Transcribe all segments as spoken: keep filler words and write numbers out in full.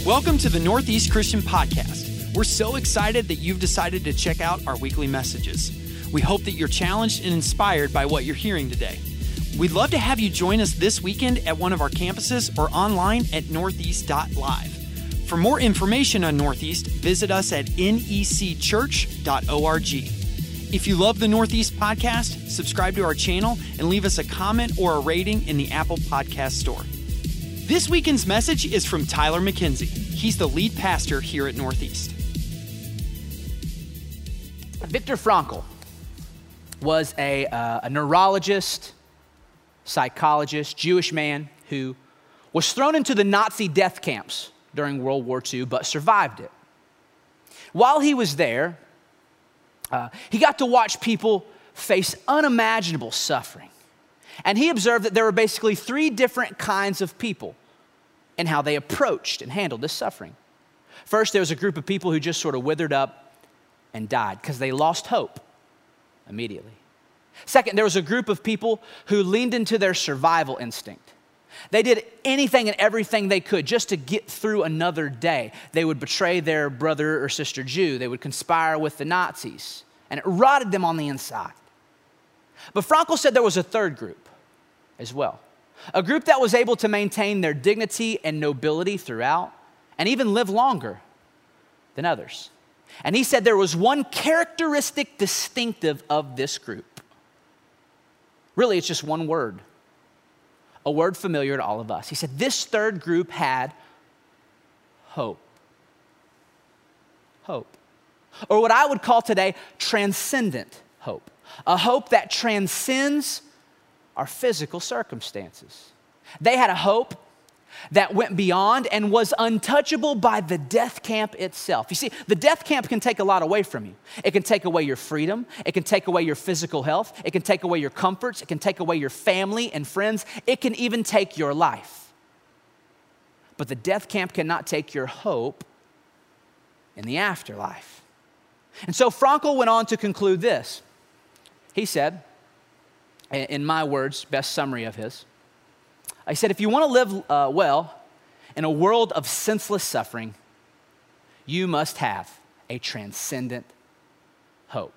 Welcome to the Northeast Christian Podcast. We're so excited that you've decided to check out our weekly messages. We hope that you're challenged and inspired by what you're hearing today. We'd love to have you join us this weekend at one of our campuses or online at northeast dot live. For more information on Northeast, visit us at N E C church dot org. If you love the Northeast Podcast, subscribe to our channel and leave us a comment or a rating in the Apple Podcast Store. This weekend's message is from Tyler McKenzie. He's the lead pastor here at Northeast. Viktor Frankl was a, uh, a neurologist, psychologist, Jewish man who was thrown into the Nazi death camps during World War Two, but survived it. While he was there, uh, he got to watch people face unimaginable suffering. And he observed that there were basically three different kinds of people and how they approached and handled this suffering. First, there was a group of people who just sort of withered up and died because they lost hope immediately. Second, there was a group of people who leaned into their survival instinct. They did anything and everything they could just to get through another day. They would betray their brother or sister Jew. They would conspire with the Nazis, and it rotted them on the inside. But Frankl said there was a third group as well, a group that was able to maintain their dignity and nobility throughout and even live longer than others. And he said there was one characteristic distinctive of this group. Really, it's just one word, a word familiar to all of us. He said this third group had hope. Hope. Or what I would call today transcendent hope. A hope that transcends our physical circumstances. They had a hope that went beyond and was untouchable by the death camp itself. You see, the death camp can take a lot away from you. It can take away your freedom. It can take away your physical health. It can take away your comforts. It can take away your family and friends. It can even take your life. But the death camp cannot take your hope in the afterlife. And so Frankl went on to conclude this. He said, in my words, best summary of his, I said, if you want to live uh, well in a world of senseless suffering, you must have a transcendent hope.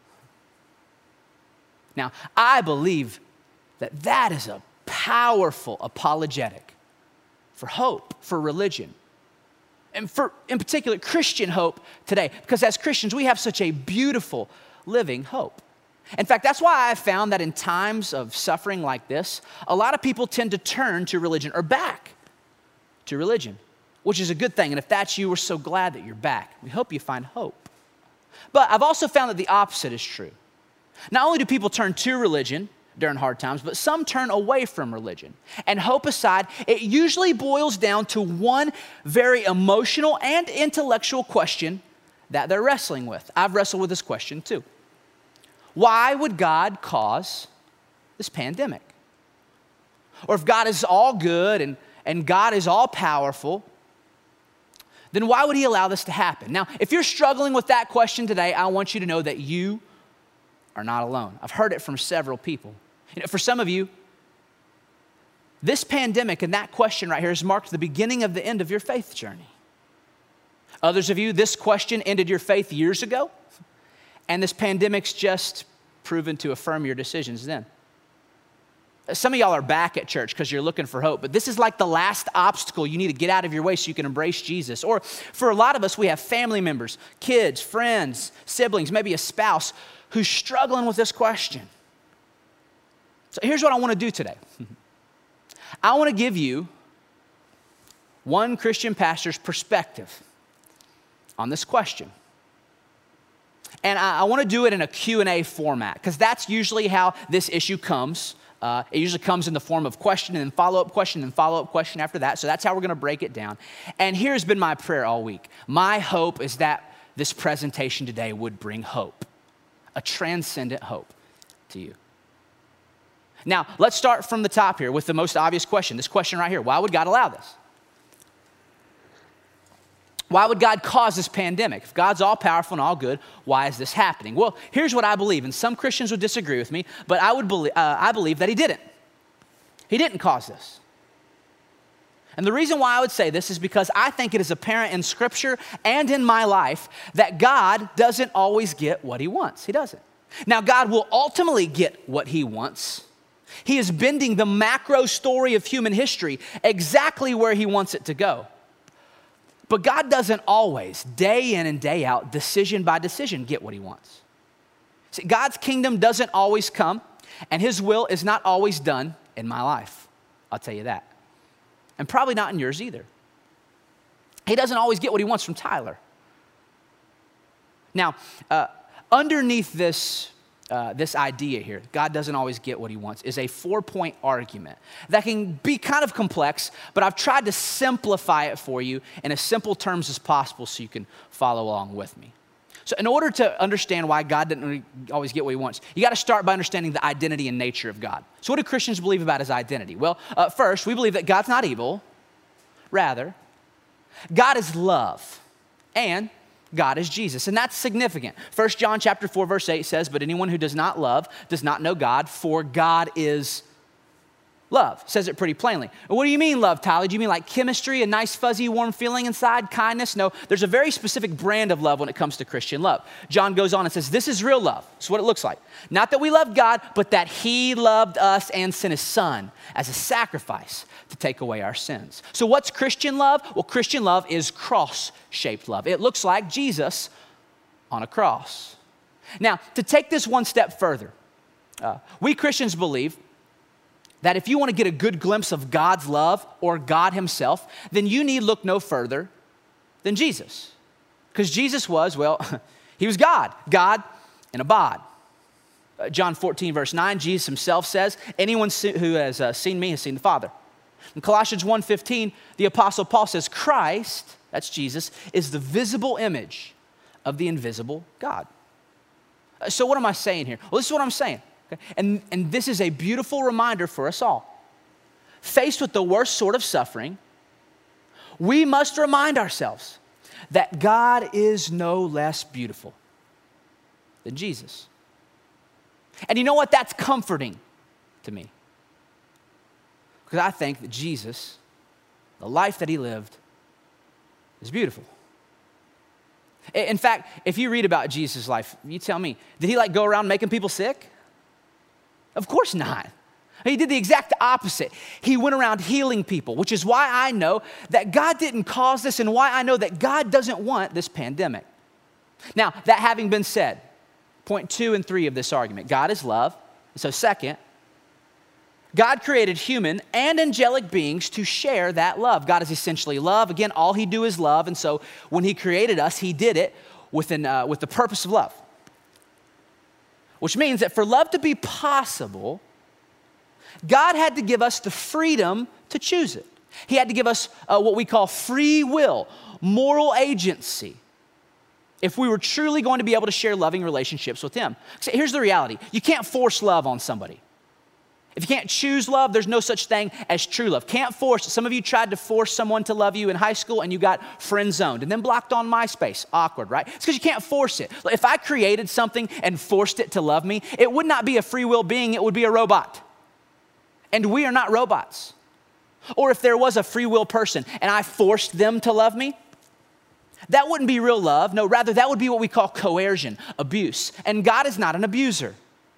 Now, I believe that that is a powerful apologetic for hope, for religion, and for, in particular, Christian hope today. Because as Christians, we have such a beautiful living hope. In fact, that's why I've found that in times of suffering like this, a lot of people tend to turn to religion or back to religion, which is a good thing. And if that's you, we're so glad that you're back. We hope you find hope. But I've also found that the opposite is true. Not only do people turn to religion during hard times, but some turn away from religion. And hope aside, it usually boils down to one very emotional and intellectual question that they're wrestling with. I've wrestled with this question too. Why would God cause this pandemic? Or if God is all good and, and God is all powerful, then why would he allow this to happen? Now, if you're struggling with that question today, I want you to know that you are not alone. I've heard it from several people. You know, for some of you, this pandemic and that question right here has marked the beginning of the end of your faith journey. Others of you, this question ended your faith years ago. And this pandemic's just proven to affirm your decisions then. Some of y'all are back at church because you're looking for hope, but this is like the last obstacle you need to get out of your way so you can embrace Jesus. Or for a lot of us, we have family members, kids, friends, siblings, maybe a spouse who's struggling with this question. So here's what I want to do today. I want to give you one Christian pastor's perspective on this question. And I, I want to do it in a Q and A format because that's usually how this issue comes. Uh, it usually comes in the form of question and then follow-up question and follow-up question after that. So that's how we're going to break it down. And here's been my prayer all week. My hope is that this presentation today would bring hope, a transcendent hope to you. Now, let's start from the top here with the most obvious question. This question right here. Why would God allow this? Why would God cause this pandemic? If God's all powerful and all good, why is this happening? Well, here's what I believe, and some Christians would disagree with me, but I would believe, uh, I believe that he didn't. He didn't cause this. And the reason why I would say this is because I think it is apparent in Scripture and in my life that God doesn't always get what he wants. He doesn't. Now, God will ultimately get what he wants. He is bending the macro story of human history exactly where he wants it to go. But God doesn't always, day in and day out, decision by decision, get what he wants. See, God's kingdom doesn't always come, and his will is not always done in my life. I'll tell you that. And probably not in yours either. He doesn't always get what he wants from Tyler. Now, uh, underneath this, uh, this idea here, God doesn't always get what he wants, is a four-point argument that can be kind of complex, but I've tried to simplify it for you in as simple terms as possible so you can follow along with me. So in order to understand why God doesn't always get what he wants, you got to start by understanding the identity and nature of God. So what do Christians believe about his identity? Well, uh, first, we believe that God's not evil. Rather, God is love, and God is Jesus, and that's significant. First John chapter four, verse eight says, "But anyone who does not love does not know God, for God is love." Says it pretty plainly. What do you mean love, Tyler? Do you mean like chemistry, a nice fuzzy warm feeling inside, kindness? No, there's a very specific brand of love when it comes to Christian love. John goes on and says, this is real love. This is what it looks like. Not that we love God, but that he loved us and sent his son as a sacrifice to take away our sins. So what's Christian love? Well, Christian love is cross-shaped love. It looks like Jesus on a cross. Now, to take this one step further, uh, we Christians believe that if you want to get a good glimpse of God's love or God himself, then you need look no further than Jesus. Because Jesus was, well, he was God, God in a bod. Uh, John fourteen, verse nine, Jesus himself says, anyone who has uh, seen me has seen the Father. In Colossians one fifteen, the Apostle Paul says, Christ, that's Jesus, is the visible image of the invisible God. Uh, so what am I saying here? Well, this is what I'm saying. And, and this is a beautiful reminder for us all. Faced with the worst sort of suffering, we must remind ourselves that God is no less beautiful than Jesus. And you know what? That's comforting to me. Because I think that Jesus, the life that he lived, is beautiful. In fact, if you read about Jesus' life, you tell me, did he like go around making people sick? Of course not. He did the exact opposite. He went around healing people, which is why I know that God didn't cause this and why I know that God doesn't want this pandemic. Now, that having been said, point two and three of this argument, God is love. So second, God created human and angelic beings to share that love. God is essentially love. Again, all he do is love. And so when he created us, he did it with, an, uh, with the purpose of love. Which means that for love to be possible, God had to give us the freedom to choose it. He had to give us uh, what we call free will, moral agency, if we were truly going to be able to share loving relationships with him. So here's the reality. You can't force love on somebody. If you can't choose love, there's no such thing as true love. Can't force. Some of you tried to force someone to love you in high school and you got friend zoned and then blocked on MySpace. Awkward, right? It's because you can't force it. If I created something and forced it to love me, it would not be a free will being, it would be a robot. And we are not robots. Or if there was a free will person and I forced them to love me, that wouldn't be real love. No, rather that would be what we call coercion, abuse. And God is not an abuser.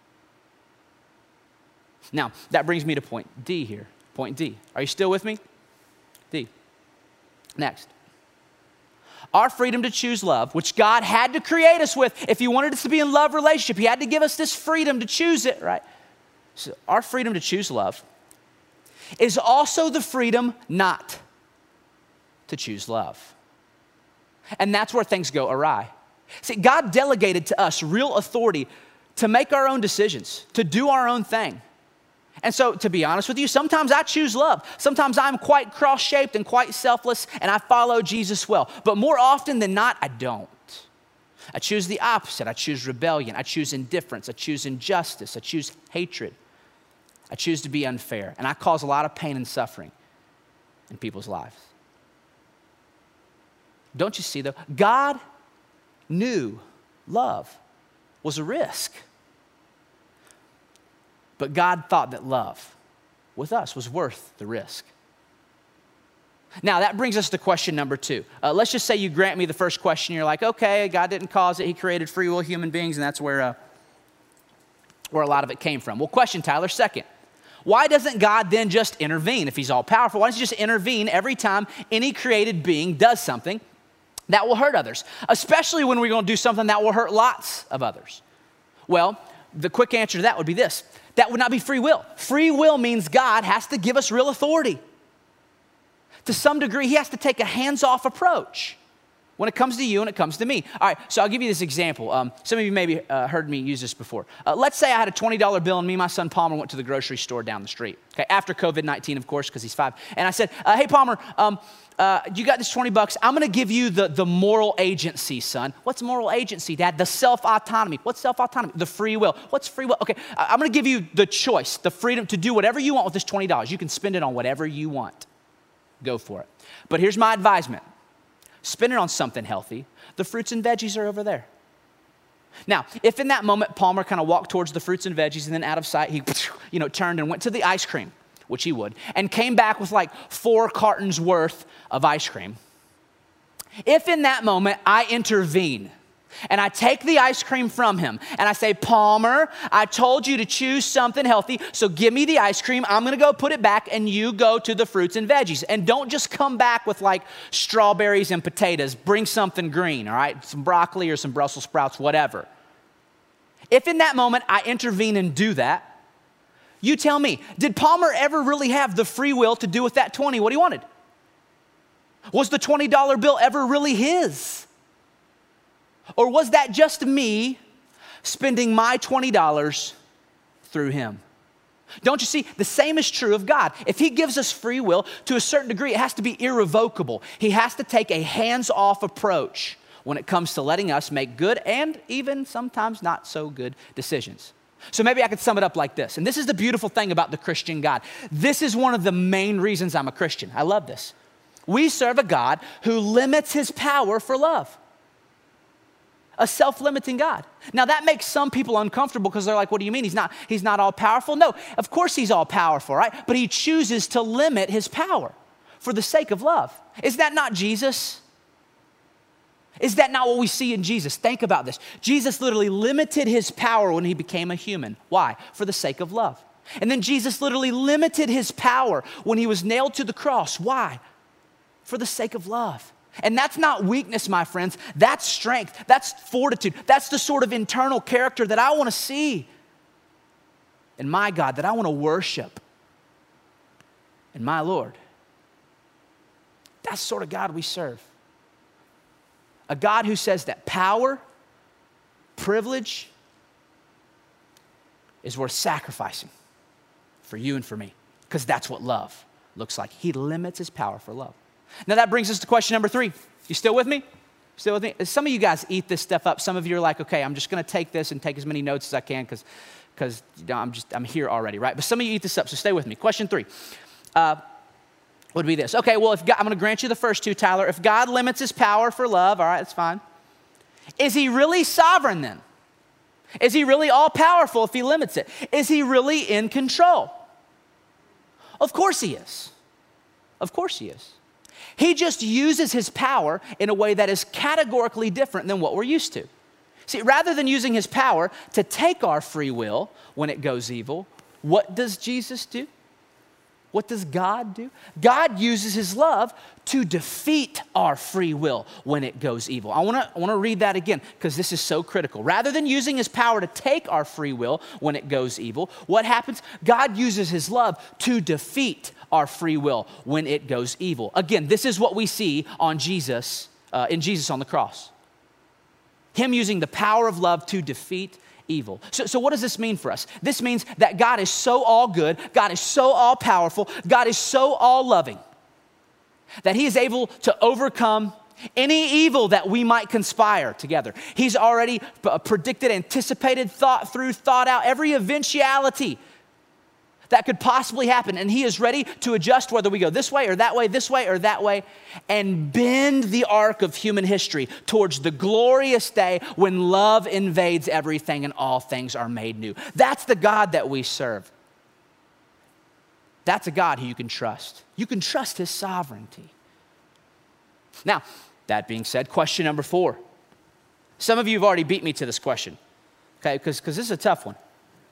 Now, that brings me to point D here. Point D. Are you still with me? D. Next. Our freedom to choose love, which God had to create us with. If he wanted us to be in love relationship, he had to give us this freedom to choose it, right? So our freedom to choose love is also the freedom not to choose love. And that's where things go awry. See, God delegated to us real authority to make our own decisions, to do our own thing. And so, to be honest with you, sometimes I choose love. Sometimes I'm quite cross-shaped and quite selfless, and I follow Jesus well. But more often than not, I don't. I choose the opposite. I choose rebellion. I choose indifference. I choose injustice. I choose hatred. I choose to be unfair. And I cause a lot of pain and suffering in people's lives. Don't you see, though? God knew love was a risk. But God thought that love with us was worth the risk. Now, that brings us to question number two. Uh, let's just say you grant me the first question. You're like, okay, God didn't cause it. He created free will human beings, and that's where, uh, where a lot of it came from. Well, question, Tyler, second. Why doesn't God then just intervene if he's all powerful? Why doesn't he just intervene every time any created being does something that will hurt others, especially when we're going to do something that will hurt lots of others? Well, the quick answer to that would be this. That would not be free will. Free will means God has to give us real authority. To some degree, he has to take a hands-off approach when it comes to you and it comes to me. All right, so I'll give you this example. Um, some of you maybe uh, heard me use this before. Uh, let's say I had a twenty dollar bill and me and my son Palmer went to the grocery store down the street. Okay, after covid nineteen, of course, because he's five. And I said, uh, hey, Palmer, um, uh, you got this twenty bucks. I'm going to give you the, the moral agency, son. What's moral agency, Dad? The self-autonomy. What's self-autonomy? The free will. What's free will? Okay, I'm going to give you the choice, the freedom to do whatever you want with this twenty dollars. You can spend it on whatever you want. Go for it. But here's my advisement. Spend it on something healthy. The fruits and veggies are over there. Now, if in that moment Palmer kind of walked towards the fruits and veggies and then out of sight, he you know, turned and went to the ice cream, which he would, and came back with like four cartons worth of ice cream. If in that moment I intervene and I take the ice cream from him and I say, Palmer, I told you to choose something healthy, so give me the ice cream. I'm gonna go put it back and you go to the fruits and veggies. And don't just come back with like strawberries and potatoes. Bring something green, all right? Some broccoli or some Brussels sprouts, whatever. If in that moment I intervene and do that, you tell me, did Palmer ever really have the free will to do with that twenty what he wanted? Was the twenty dollar bill ever really his? Or was that just me spending my twenty dollars through him? Don't you see? The same is true of God. If he gives us free will, to a certain degree, it has to be irrevocable. He has to take a hands-off approach when it comes to letting us make good and even sometimes not so good decisions. So maybe I could sum it up like this. And this is the beautiful thing about the Christian God. This is one of the main reasons I'm a Christian. I love this. We serve a God who limits his power for love. A self-limiting God. Now that makes some people uncomfortable because they're like, what do you mean? He's not, he's not all powerful? No, of course he's all powerful, right? But he chooses to limit his power for the sake of love. Is that not Jesus? Is that not what we see in Jesus? Think about this. Jesus literally limited his power when he became a human. Why? For the sake of love. And then Jesus literally limited his power when he was nailed to the cross. Why? For the sake of love. And that's not weakness, my friends. That's strength. That's fortitude. That's the sort of internal character that I want to see in my God, that I want to worship in my Lord. That's the sort of God we serve. A God who says that power, privilege is worth sacrificing for you and for me, because that's what love looks like. He limits his power for love. Now that brings us to question number three. You still with me? Still with me? Some of you guys eat this stuff up. Some of you are like, okay, I'm just gonna take this and take as many notes as I can because because you know, I'm just, I'm here already, right? But some of you eat this up, so stay with me. Question three uh, would be this. Okay, well, if God, I'm gonna grant you the first two, Tyler. If God limits his power for love, all right, that's fine. Is he really sovereign then? Is he really all powerful if he limits it? Is he really in control? Of course he is. Of course he is. He just uses his power in a way that is categorically different than what we're used to. See, rather than using his power to take our free will when it goes evil, what does Jesus do? What does God do? God uses his love to defeat our free will when it goes evil. I wanna, I wanna read that again because this is so critical. Rather than using his power to take our free will when it goes evil, what happens? God uses his love to defeat our free will when it goes evil. Again, this is what we see on Jesus, uh, in Jesus on the cross. Him using the power of love to defeat evil. So, so what does this mean for us? This means that God is so all good, God is so all powerful, God is so all loving, that he is able to overcome any evil that we might conspire together. He's already p- predicted, anticipated, thought through, thought out every eventuality that could possibly happen. And he is ready to adjust whether we go this way or that way, this way or that way, and bend the arc of human history towards the glorious day when love invades everything and all things are made new. That's the God that we serve. That's a God who you can trust. You can trust his sovereignty. Now, that being said, question number four. Some of you have already beat me to this question, okay, because this is a tough one.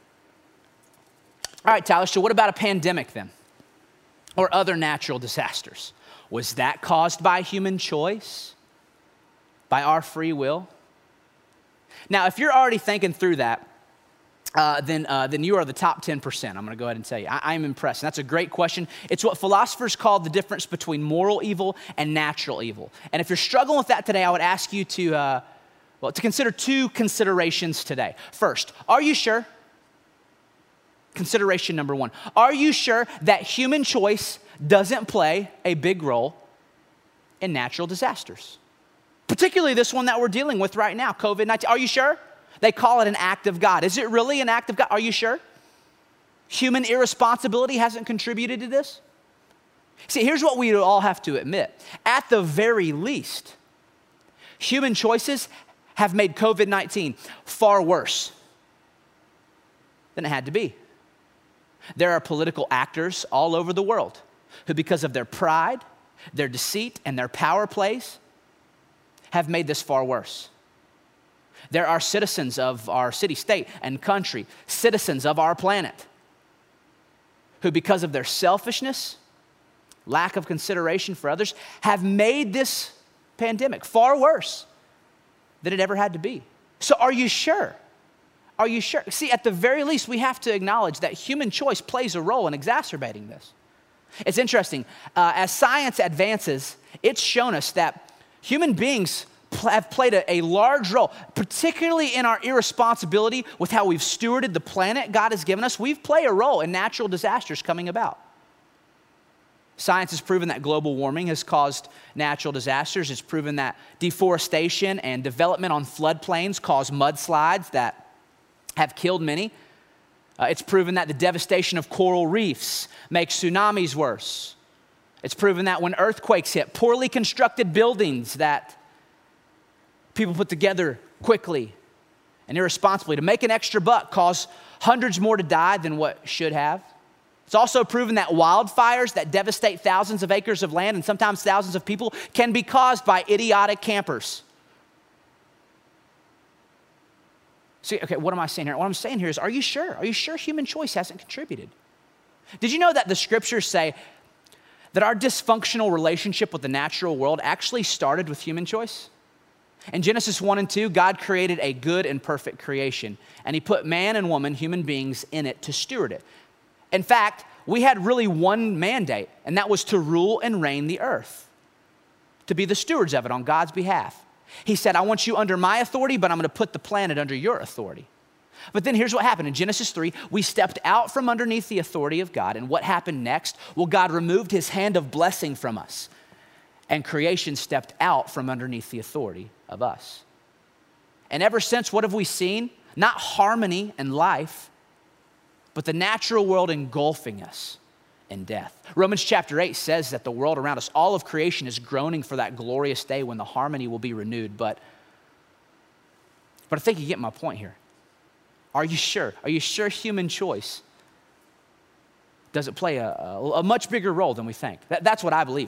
All right, Tyler, so what about a pandemic then? Or other natural disasters? Was that caused by human choice? By our free will? Now, if you're already thinking through that, uh, then, uh, then you are the top ten percent. I'm going to go ahead and tell you. I, I'm impressed. And that's a great question. It's what philosophers call the difference between moral evil and natural evil. And if you're struggling with that today, I would ask you to, uh, well, to consider two considerations today. First, are you sure? Consideration number one. Are you sure that human choice doesn't play a big role in natural disasters? Particularly this one that we're dealing with right now, covid nineteen. Are you sure? They call it an act of God. Is it really an act of God? Are you sure? Human irresponsibility hasn't contributed to this? See, here's what we all have to admit. At the very least, human choices have made covid nineteen far worse than it had to be. There are political actors all over the world who, because of their pride, their deceit, and their power plays, have made this far worse. There are citizens of our city, state, and country, citizens of our planet, who, because of their selfishness, lack of consideration for others, have made this pandemic far worse than it ever had to be. So are you sure? Are you sure? See, at the very least, we have to acknowledge that human choice plays a role in exacerbating this. It's interesting. Uh, as science advances, it's shown us that human beings pl- have played a, a large role, particularly in our irresponsibility with how we've stewarded the planet God has given us. We've played a role in natural disasters coming about. Science has proven that global warming has caused natural disasters. It's proven that deforestation and development on floodplains cause mudslides that have killed many. Uh, it's proven that the devastation of coral reefs makes tsunamis worse. It's proven that when earthquakes hit, poorly constructed buildings that people put together quickly and irresponsibly to make an extra buck cause hundreds more to die than what should have. It's also proven that wildfires that devastate thousands of acres of land and sometimes thousands of people can be caused by idiotic campers. See, okay, what am I saying here? What I'm saying here is, are you sure? Are you sure human choice hasn't contributed? Did you know that the scriptures say that our dysfunctional relationship with the natural world actually started with human choice? In Genesis one and two, God created a good and perfect creation, and he put man and woman, human beings, in it to steward it. In fact, we had really one mandate, and that was to rule and reign the earth, to be the stewards of it on God's behalf. He said, I want you under my authority, but I'm going to put the planet under your authority. But then here's what happened. In Genesis three, we stepped out from underneath the authority of God. And what happened next? Well, God removed his hand of blessing from us. And creation stepped out from underneath the authority of us. And ever since, what have we seen? Not harmony and life, but the natural world engulfing us in death. Romans chapter eight says that the world around us, all of creation, is groaning for that glorious day when the harmony will be renewed. But, but I think you get my point here. Are you sure? Are you sure human choice doesn't play a, a, a much bigger role than we think? That, that's what I believe.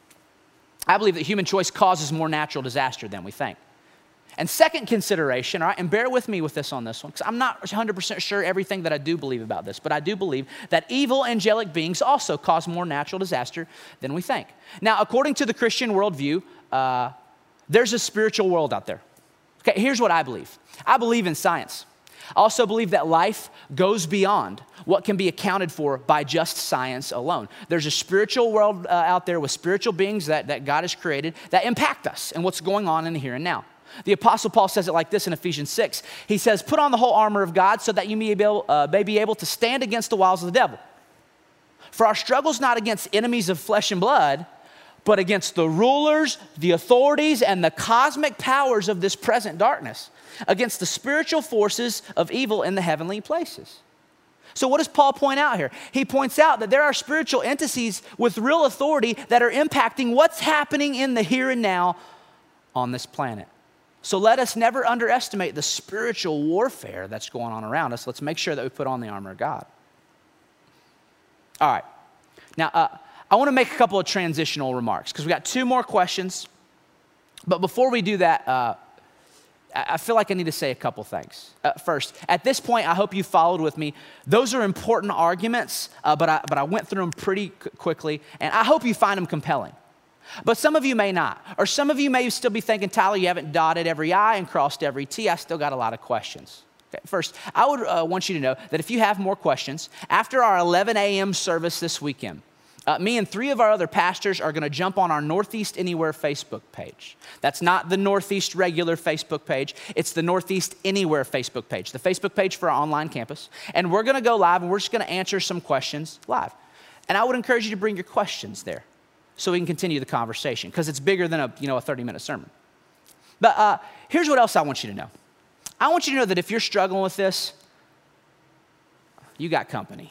I believe that human choice causes more natural disaster than we think. And second consideration, all right, and bear with me with this on this one, because I'm not one hundred percent sure everything that I do believe about this, but I do believe that evil angelic beings also cause more natural disaster than we think. Now, according to the Christian worldview, uh, there's a spiritual world out there. Okay, here's what I believe. I believe in science. I also believe that life goes beyond what can be accounted for by just science alone. There's a spiritual world uh, out there with spiritual beings that, that God has created that impact us and what's going on in the here and now. The Apostle Paul says it like this in Ephesians six. He says, put on the whole armor of God so that you may be able, uh, may be able to stand against the wiles of the devil. For our struggle's not against enemies of flesh and blood, but against the rulers, the authorities, and the cosmic powers of this present darkness, against the spiritual forces of evil in the heavenly places. So what does Paul point out here? He points out that there are spiritual entities with real authority that are impacting what's happening in the here and now on this planet. So let us never underestimate the spiritual warfare that's going on around us. Let's make sure that we put on the armor of God. All right. Now, uh, I want to make a couple of transitional remarks because we got two more questions But before we do that, uh, I feel like I need to say a couple things. Uh, first, at this point, I hope you followed with me. Those are important arguments, uh, but, I, but I went through them pretty c- quickly, and I hope you find them compelling. But some of you may not, or some of you may still be thinking, Tyler, you haven't dotted every I and crossed every T. I still got a lot of questions. Okay, first, I would uh, want you to know that if you have more questions, after our eleven a.m. service this weekend, Uh, me and three of our other pastors are going to jump on our Northeast Anywhere Facebook page. That's not the Northeast regular Facebook page. It's the Northeast Anywhere Facebook page, the Facebook page for our online campus. And we're going to go live, and we're just going to answer some questions live. And I would encourage you to bring your questions there so we can continue the conversation, because it's bigger than a, you know, a thirty-minute sermon. But uh, here's what else I want you to know. I want you to know that if you're struggling with this, you got company.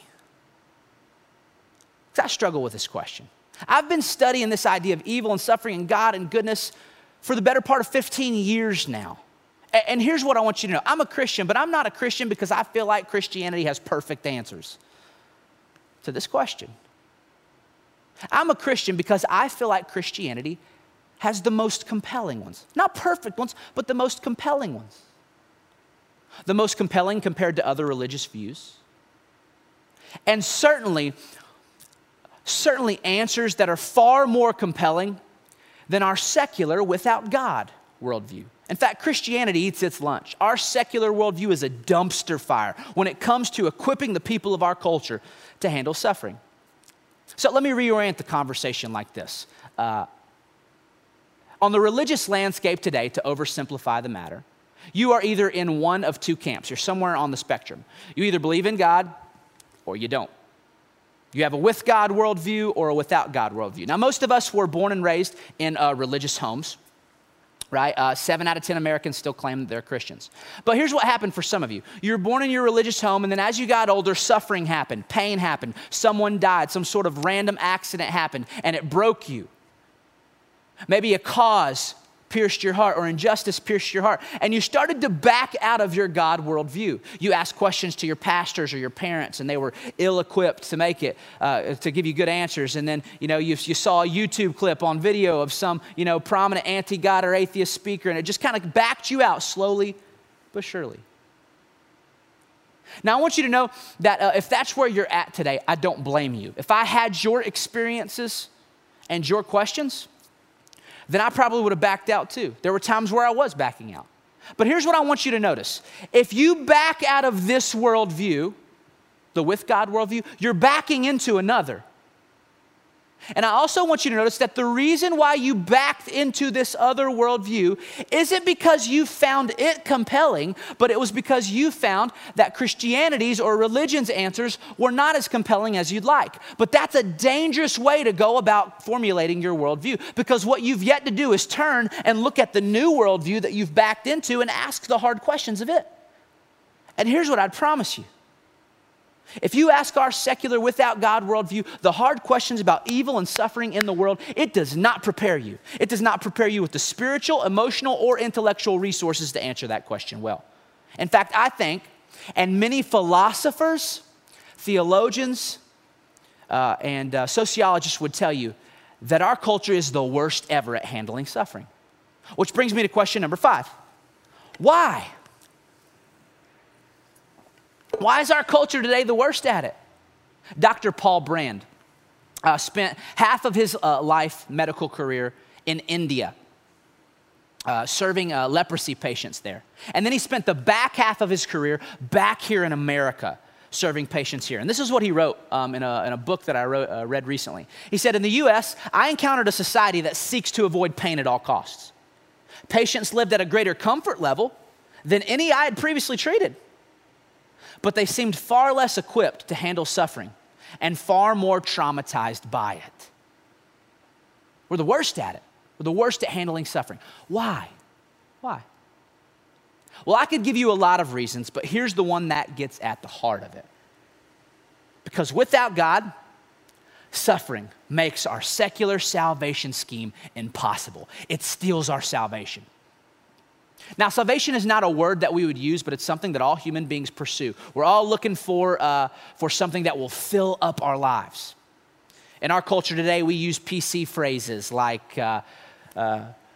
I struggle with this question. I've been studying this idea of evil and suffering and God and goodness for the better part of fifteen years now. And here's what I want you to know. I'm a Christian, but I'm not a Christian because I feel like Christianity has perfect answers to this question. I'm a Christian because I feel like Christianity has the most compelling ones. Not perfect ones, but the most compelling ones. The most compelling compared to other religious views. And certainly, certainly answers that are far more compelling than our secular without God worldview. In fact, Christianity eats its lunch. Our secular worldview is a dumpster fire when it comes to equipping the people of our culture to handle suffering. So let me reorient the conversation like this. Uh, on the religious landscape today, to oversimplify the matter, you are either in one of two camps. You're somewhere on the spectrum. You either believe in God or you don't. You have a with God worldview or a without God worldview. Now, most of us were born and raised in uh, religious homes, right? Uh, seven out of ten Americans still claim that they're Christians. But here's what happened for some of you. You were born in your religious home, and then as you got older, suffering happened, pain happened, someone died, some sort of random accident happened, and it broke you. Maybe a cause pierced your heart, or injustice pierced your heart, and you started to back out of your God worldview. You asked questions to your pastors or your parents, and they were ill-equipped to make it, uh, to give you good answers. And then, you know, you, you saw a YouTube clip on video of some, you know, prominent anti-God or atheist speaker, and it just kind of backed you out slowly but surely. Now, I want you to know that uh, if that's where you're at today, I don't blame you. If I had your experiences and your questions, then I probably would have backed out too. There were times where I was backing out. But here's what I want you to notice. If you back out of this worldview, the with God worldview, you're backing into another. And I also want you to notice that the reason why you backed into this other worldview isn't because you found it compelling, but it was because you found that Christianity's or religion's answers were not as compelling as you'd like. But that's a dangerous way to go about formulating your worldview, because what you've yet to do is turn and look at the new worldview that you've backed into and ask the hard questions of it. And here's what I'd promise you. If you ask our secular without God worldview the hard questions about evil and suffering in the world, it does not prepare you. It does not prepare you with the spiritual, emotional, or intellectual resources to answer that question well. In fact, I think, and many philosophers, theologians, uh, and uh, sociologists would tell you that our culture is the worst ever at handling suffering. Which brings me to question number five. Why? Why is our culture today the worst at it? Doctor Paul Brand uh, spent half of his uh, life medical career in India, uh, serving uh, leprosy patients there. And then he spent the back half of his career back here in America, serving patients here. And this is what he wrote um, in, a, in a book that I wrote, uh, read recently. He said, in the U S, I encountered a society that seeks to avoid pain at all costs. Patients lived at a greater comfort level than any I had previously treated. But they seemed far less equipped to handle suffering and far more traumatized by it. We're the worst at it. We're the worst at handling suffering. Why? Why? Well, I could give you a lot of reasons, but here's the one that gets at the heart of it. Because without God, suffering makes our secular salvation scheme impossible. It steals our salvation. Now, salvation is not a word that we would use, but it's something that all human beings pursue. We're all looking for, uh, for something that will fill up our lives. In our culture today, we use P C phrases like uh, uh,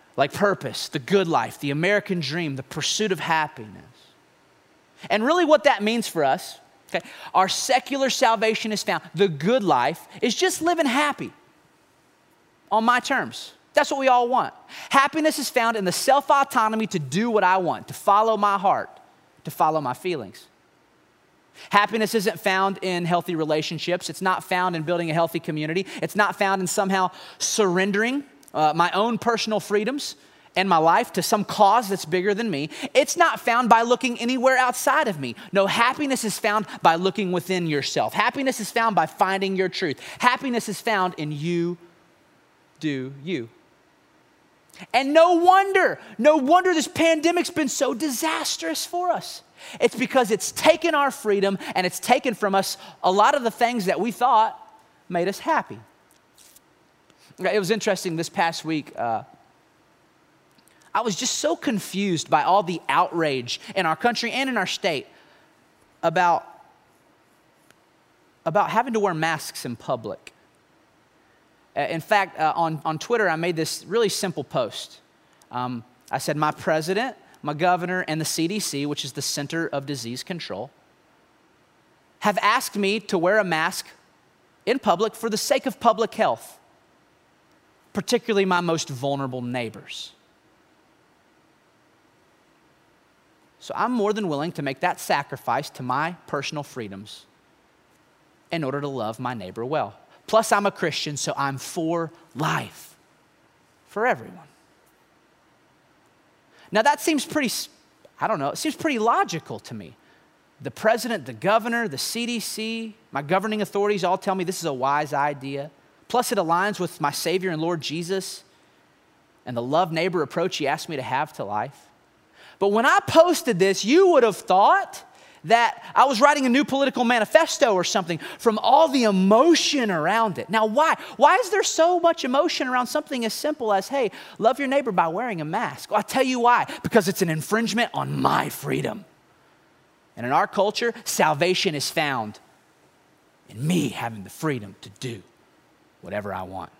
like purpose, the good life, the American dream, the pursuit of happiness. And really what that means for us, okay, our secular salvation is found. The good life is just living happy on my terms. That's what we all want. Happiness is found in the self-autonomy to do what I want, to follow my heart, to follow my feelings. Happiness isn't found in healthy relationships. It's not found in building a healthy community. It's not found in somehow surrendering uh, my own personal freedoms and my life to some cause that's bigger than me. It's not found by looking anywhere outside of me. No, happiness is found by looking within yourself. Happiness is found by finding your truth. Happiness is found in you do you. And no wonder, no wonder this pandemic's been so disastrous for us. It's because it's taken our freedom and it's taken from us a lot of the things that we thought made us happy. It was interesting this past week. Uh, I was just so confused by all the outrage in our country and in our state about, about having to wear masks in public. Uh, in fact, uh, on, on Twitter, I made this really simple post. Um, I said, my president, my governor, and the C D C, which is the Center of Disease Control, have asked me to wear a mask in public for the sake of public health, particularly my most vulnerable neighbors. So I'm more than willing to make that sacrifice to my personal freedoms in order to love my neighbor well. Plus, I'm a Christian, so I'm for life, for everyone. Now, that seems pretty, I don't know, it seems pretty logical to me. The president, the governor, the C D C, my governing authorities all tell me this is a wise idea. Plus, it aligns with my Savior and Lord Jesus and the love neighbor approach he asked me to have to life. But when I posted this, you would have thought that I was writing a new political manifesto or something from all the emotion around it. Now, why? Why is there so much emotion around something as simple as, hey, love your neighbor by wearing a mask? Well, I'll tell you why. Because it's an infringement on my freedom. And in our culture, salvation is found in me having the freedom to do whatever I want.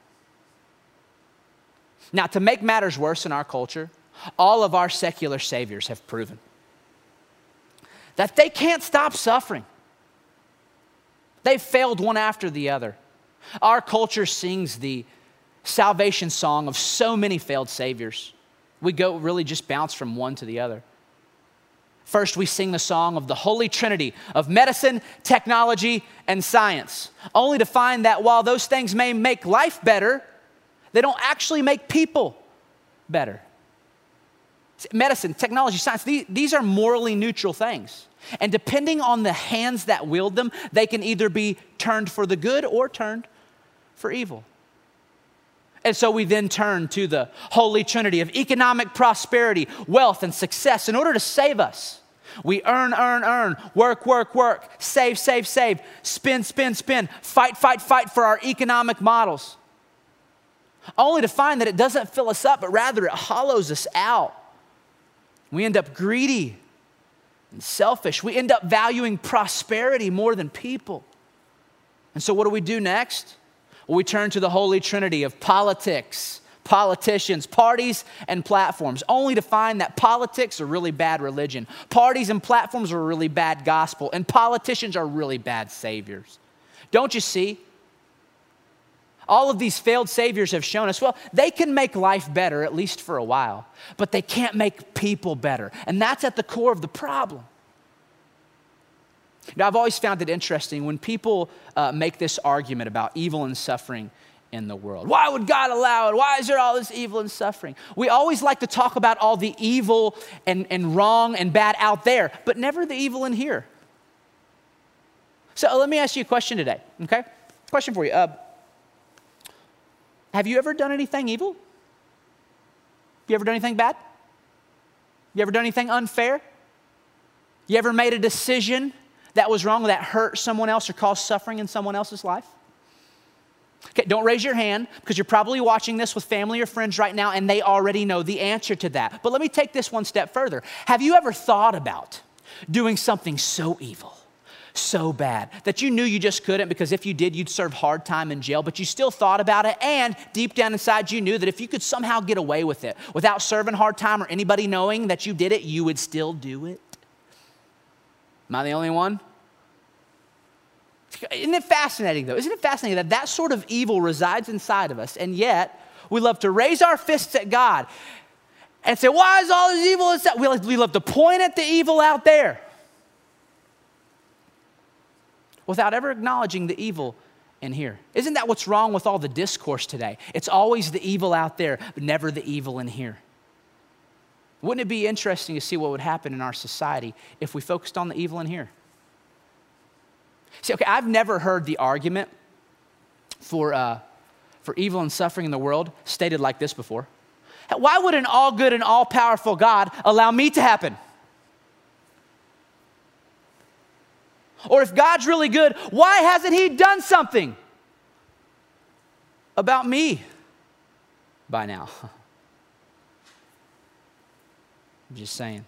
Now, to make matters worse in our culture, all of our secular saviors have proven that they can't stop suffering. They've failed one after the other. Our culture sings the salvation song of so many failed saviors. We go really just bounce from one to the other. First, we sing the song of the Holy Trinity of medicine, technology, and science, only to find that while those things may make life better, they don't actually make people better. Medicine, technology, science, these, these are morally neutral things. And depending on the hands that wield them, they can either be turned for the good or turned for evil. And so we then turn to the Holy Trinity of economic prosperity, wealth, and success in order to save us. We earn, earn, earn, work, work, work, save, save, save, spin, spin, spin, fight, fight, fight for our economic models. Only to find that it doesn't fill us up, but rather it hollows us out. We end up greedy and selfish. We end up valuing prosperity more than people. And so what do we do next? Well, we turn to the Holy Trinity of politics, politicians, parties, and platforms, only to find that politics are really bad religion. Parties and platforms are really bad gospel, and politicians are really bad saviors. Don't you see? All of these failed saviors have shown us, well, they can make life better, at least for a while, but they can't make people better. And that's at the core of the problem. Now, I've always found it interesting when people uh, make this argument about evil and suffering in the world. Why would God allow it? Why is there all this evil and suffering? We always like to talk about all the evil and, and wrong and bad out there, but never the evil in here. So uh, let me ask you a question today, okay? Question for you. Uh, Have you ever done anything evil? You ever done anything bad? You ever done anything unfair? You ever made a decision that was wrong, that hurt someone else or caused suffering in someone else's life? Okay, don't raise your hand because you're probably watching this with family or friends right now and they already know the answer to that. But let me take this one step further. Have you ever thought about doing something so evil, so bad that you knew you just couldn't, because if you did, you'd serve hard time in jail, but you still thought about it, and deep down inside you knew that if you could somehow get away with it without serving hard time or anybody knowing that you did it, you would still do it? Am I the only one? Isn't it fascinating, though? Isn't it fascinating that that sort of evil resides inside of us, and yet we love to raise our fists at God and say, why is all this evil inside? We love, we love to point at the evil out there without ever acknowledging the evil in here. Isn't that what's wrong with all the discourse today? It's always the evil out there, but never the evil in here. Wouldn't it be interesting to see what would happen in our society if we focused on the evil in here? See, okay, I've never heard the argument for, uh, for evil and suffering in the world stated like this before. Why would an all-good and all-powerful God allow me to happen? Or if God's really good, why hasn't he done something about me by now? I'm just saying.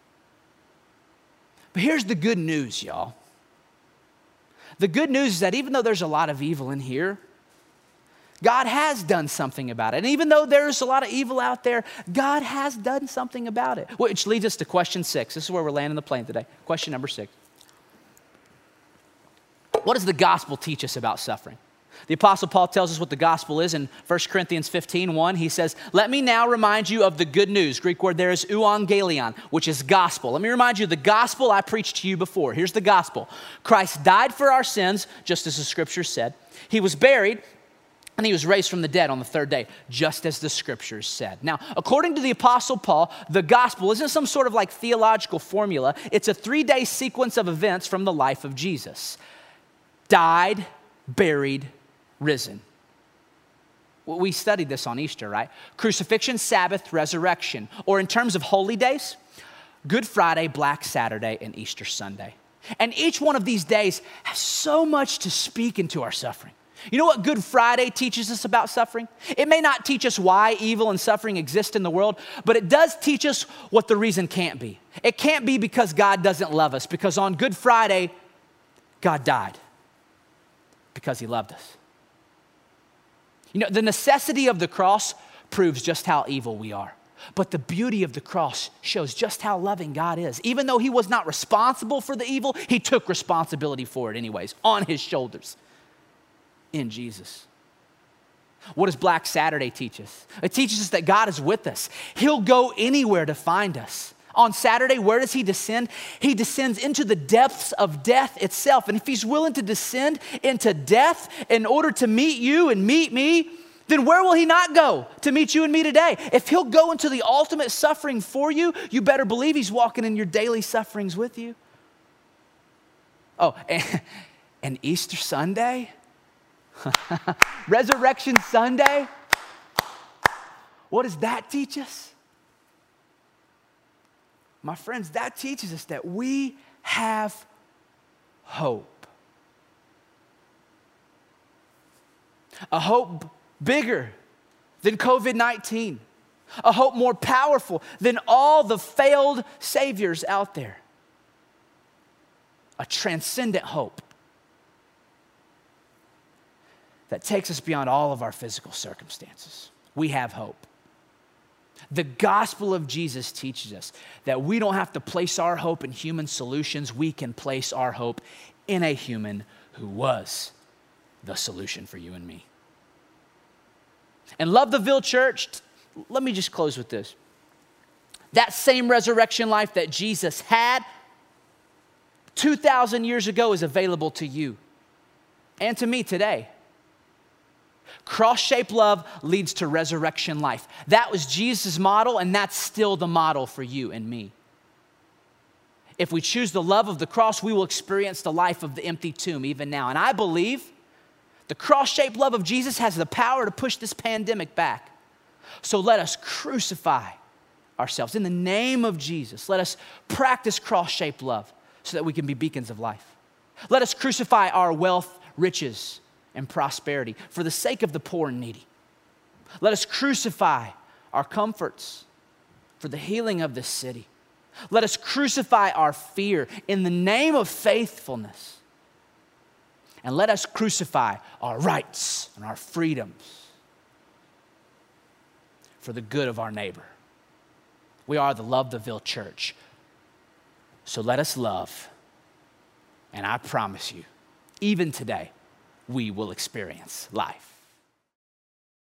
But here's the good news, y'all. The good news is that even though there's a lot of evil in here, God has done something about it. And even though there's a lot of evil out there, God has done something about it. Which leads us to question six. This is where we're landing the plane today. Question number six. What does the gospel teach us about suffering? The Apostle Paul tells us what the gospel is in First Corinthians fifteen one. He says, let me now remind you of the good news. Greek word there is euangelion, which is gospel. Let me remind you of the gospel I preached to you before. Here's the gospel. Christ died for our sins, just as the scripture said. He was buried, and he was raised from the dead on the third day, just as the scriptures said. Now, according to the Apostle Paul, the gospel isn't some sort of like theological formula. It's a three-day sequence of events from the life of Jesus. Died, buried, risen. We studied this on Easter, right? Crucifixion, Sabbath, resurrection. Or in terms of holy days, Good Friday, Black Saturday, and Easter Sunday. And each one of these days has so much to speak into our suffering. You know what Good Friday teaches us about suffering? It may not teach us why evil and suffering exist in the world, but it does teach us what the reason can't be. It can't be because God doesn't love us, because on Good Friday, God died because he loved us. You know, the necessity of the cross proves just how evil we are. But the beauty of the cross shows just how loving God is. Even though he was not responsible for the evil, he took responsibility for it anyways, on his shoulders, in Jesus. What does Black Saturday teach us? It teaches us that God is with us. He'll go anywhere to find us. On Saturday, where does he descend? He descends into the depths of death itself. And if he's willing to descend into death in order to meet you and meet me, then where will he not go to meet you and me today? If he'll go into the ultimate suffering for you, you better believe he's walking in your daily sufferings with you. Oh, and, and Easter Sunday? Resurrection Sunday? What does that teach us? My friends, that teaches us that we have hope. A hope bigger than covid nineteen. A hope more powerful than all the failed saviors out there. A transcendent hope that takes us beyond all of our physical circumstances. We have hope. The gospel of Jesus teaches us that we don't have to place our hope in human solutions. We can place our hope in a human who was the solution for you and me. And Love the Ville Church, let me just close with this. That same resurrection life that Jesus had two thousand years ago is available to you and to me today. Cross-shaped love leads to resurrection life. That was Jesus' model, and that's still the model for you and me. If we choose the love of the cross, we will experience the life of the empty tomb even now. And I believe the cross-shaped love of Jesus has the power to push this pandemic back. So let us crucify ourselves in the name of Jesus. Let us practice cross-shaped love so that we can be beacons of life. Let us crucify our wealth, riches, and prosperity for the sake of the poor and needy. Let us crucify our comforts for the healing of this city. Let us crucify our fear in the name of faithfulness. And let us crucify our rights and our freedoms for the good of our neighbor. We are the Lovetheville Church. So let us love. And I promise you, even today, we will experience life.